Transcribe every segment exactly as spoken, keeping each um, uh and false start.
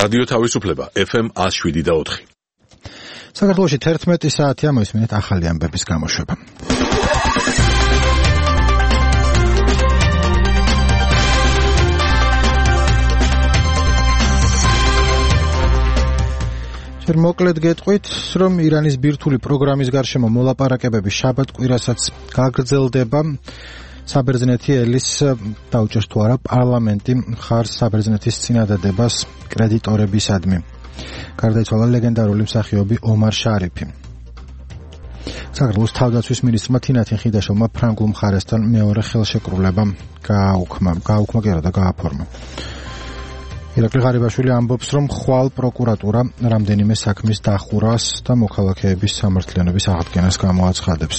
რადიო თავისუფლება ეფ ემ one oh seven და four. საქართველოში თერთმეტი საათია, მოისმინეთ ახალი ამბების გამოშვება. ჯერ მოკლედ გეტყვით, რომ ირანის ბირთვული პროგრამის გარშემო მოლაპარაკებები შაბათ-კვირასაც გაგრძელდება. საბერძნეთი ელის დაუჭერს თუ არა პარლამენტი მხარს საბერძნეთის წინადადებას კრედიტორებისადმი. გარდაიცვალა ლეგენდარული მსახიობი ომარ შარიფი. საქართველოს თავდაცვის მინისტრმა თინათინ ხიდაშოვმა ფრანგულ მხარესთან მეორე ხელშეკრულება გააუქმა, გააუქმა კი არა და გააფორმა. ირაკლი ღარიბაშვილი ამბობს, რომ ხვალ პროკურატურა რამდენიმე საქმის დახურას და მოქალაქეების სამართლიანობის აღდგენას გამოაცხადებს.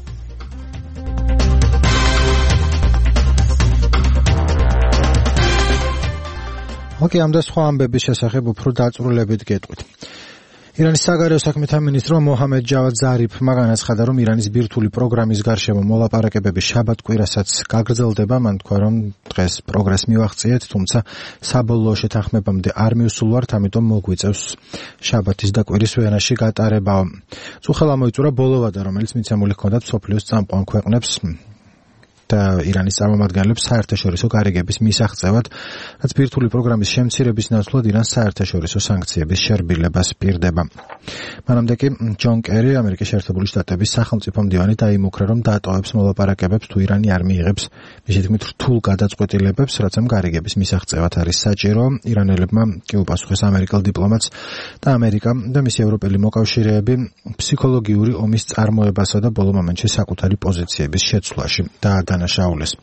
ოკეი, ამ და სხვა ამბების შესახებ უფრო დაწვრილებით გეტყვით. ირანის საგარეო საქმეთა მინისტრმა მოჰამედ ჯავად ზარიფმა განაცხადა, რომ ირანის ბირთვული პროგრამის გარშემო მოლაპარაკებები შაბათ-კვირასაც გაგრძელდება. მან თქვა, რომ დღეს პროგრესს მივაღწიეთ, თუმცა საბოლოო შეთანხმებამდე არ მივსულვართ, ამიტომ მოგვიწევს შაბათის და კვირის ვენაში გატარებაო. წუხელ ამოიწურა ბოლოვადა, რომელიც მიცემული ჰქონდათ მსოფლიოს წამყვან ქვეყნებს და ირანის წარმომადგენლებს საერთაშორისო გარიგების მისაღწევად, რაც ბირთვული პროგრამის შემცირების ნაცვლად ირანს საერთაშორისო სანქციების შერბილებას პირდება. მანამდე კი ჯონ კერი, ამერიკის შეერთებული შტატების სახელმწიფო მდივანი, დაიმუქრა, რომ დაატოვებს მოლაპარაკებებს, თუ ირანი არ მიიღებს მისი თქმით რთულ გადაწყვეტილებებს, რაც ამ გარიგების მისაღწევად არის საჭირო. ირანელებმა კი უპასუხეს ამერიკელ დიპლომატს და ამერიკა და მისი ევროპელი მოკავშირეები ფსიქოლოგიური ომის წარმოებასა და ბოლო მომენტში საკუთარი პოზიციების შეცვლაში დაადანაშაულეს.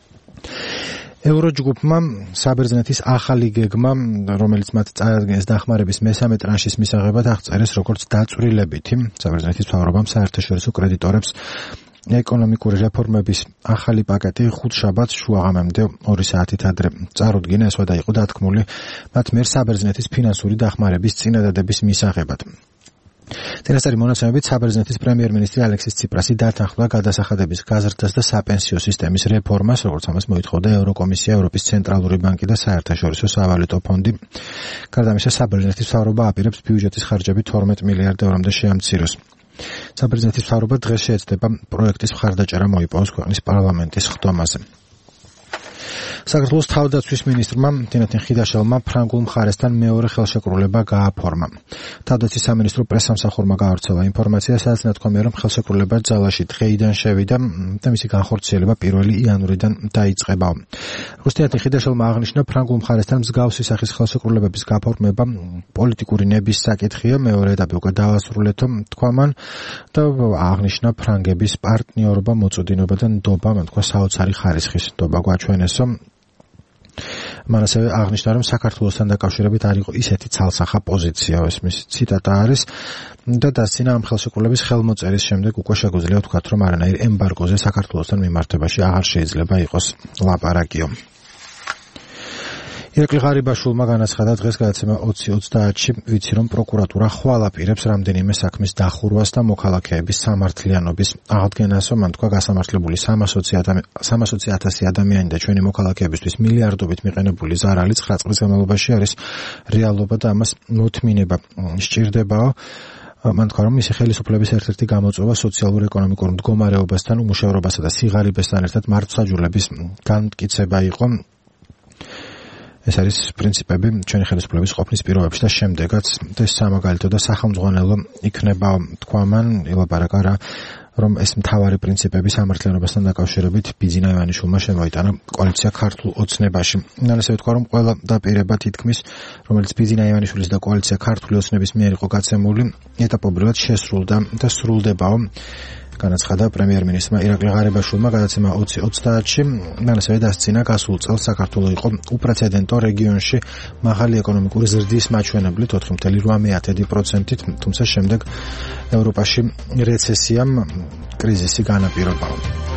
ევროჯგუფმა საბერძნეთის ახალი გეგმა, რომელიც მათ წარადგენს დახმარების მესამე ტრანშის მისაღებად, აღწერეს როგორც დაწვრილებითი. საბერძნეთის მთავრობამ საერთაშორისო კრედიტორებს ეკონომიკური რეფორმების ახალი პაკეტი ხუთშაბათს შუაღამემდე ორი საათით ადრე წარუდგინა. ეს ვადა იყო დათქმული მათ მიერ საბერძნეთის ფინანსური დახმარების წინადადების მისაღებად. წინასწარი მონაცემებით საბერძნეთის პრემიერ-მინისტრი ალექსის ციპრასი დათანხმდა გადასახადების გაზრდას და საპენსიო სისტემის რეფორმას, როგორც ამას მოითხოვდა ევროკომისია, ევროპის ცენტრალური ბანკი და საერთაშორისო სავალუტო ფონდი. გარდა ამისა, საბერძნეთის მთავრობა აპირებს ბიუჯეტის ხარჯები თორმეტ მილიარდ ევრომდე შეამციროს. საბერძნეთის მთავრობა დღეს შეეცდება პროექტის მხარდაჭერა მოიპოვოს ქვეყნის პარლამენტის ხდომაზე. საქართველოს თავდაცვის მინისტრმა თინათინ ხიდაშოვმა ფრანგულ მხარესთან მეორე ხელშეკრულება გააფორმა. თავდაცვის სამინისტრო პრესსამსახურმა გაავრცელა ინფორმაცია, სადაც ნათქვამია, რომ ხელშეკრულება ძალაში დღეიდან შევიდა და მისი განხორციელება პირველი იანვრიდან დაიწყება. როგორც თინათინ ხიდაშოვმა აღნიშნა, ფრანგულ მხარესთან მსგავსი სახის ხელშეკრულებების გაფორმება პოლიტიკური ნების საკითხია, მეორე ეტაპი უკვე დაასრულეთო, თქვა მან და აღნიშნა ფრანგების პარტნიორობა, მოწოდინობა და ნდობა, მან თქვა საოცარი ხარისხის ნდობა გვაჩვენესო. მან ასევე აღნიშნა, რომ საქართველოსთან დაკავშირებით არ იყო ისეთი ცალსახა პოზიცია, ეს მისი ციტატა არის და დასცინა ამ ხელშეკრულების ხელმოწერის შემდეგ უკვე შეგვიძლია ვთქვათ, რომ არანაირ ემბარგოზე საქართველოსთან მიმართებაში აღარ შეიძლება იყოს ლაპარაკიო. ირაკლი ღარიბაშვილმა განაცხადა დღეს გადაცემა ოცი ოცდაათში, ვიცი რომ პროკურატურა ხვალ აპირებს რამდენიმე საქმის დახურვას და მოქალაქეების სამართლიანობის აღდგენასო. მან თქვა, გასამართლებული სამასოცი ათასი ადამიანი და ჩვენი მოქალაქეებისთვის მილიარდობით მიყენებული ზარალი ცხრა წლის განმავლობაში არის რეალობა და ამას მოთმინება სჭირდებაო. მან თქვა, რომ მისი ხელისუფლების ერთ-ერთი გამოწვევა სოციალურ-ეკონომიკურ მდგომარეობასთან, უმუშევრობასა და სიღარიბესთან ერთად მართლმსაჯულების განმტკიცება იყო. ეს არის პრინციპები ჩვენი ხელისუფლების ყოფნის პირობებში და შემდეგაც ეს სამაგალითო და სახელმძღვანელო იქნება, თქვა მან, ილაპარაკა რა, რომ ეს მთავარი პრინციპები სამართლიანობასთან დაკავშირებით ბიძინა ივანიშვილმა შემოიტანა კოალიცია ქართულ ოცნებაში. მან ასევე თქვა, რომ ყველა დაპირება თითქმის, რომელიც ბიძინა ივანიშვილის და კოალიცია ქართული ოცნების მიერ იყო გაცემული, ეტაპობრივად შესრულდა და სრულდებაო. განაცხადა პრემიერ-მინისტრმა ირაკლი ღარიბაშვილმა გადაცემა ოცი ოცდაათში. მან ასევე დასცინა, გასულ წელს საქართველო იყო უპრეცედენტო რეგიონში მაღალი ეკონომიკური ზრდის მაჩვენებლით ოთხი კoma ოთხ პროცენტით, თუმცა შემდეგ ევროპაში რეცესიამ კრიზისი განაპირობა.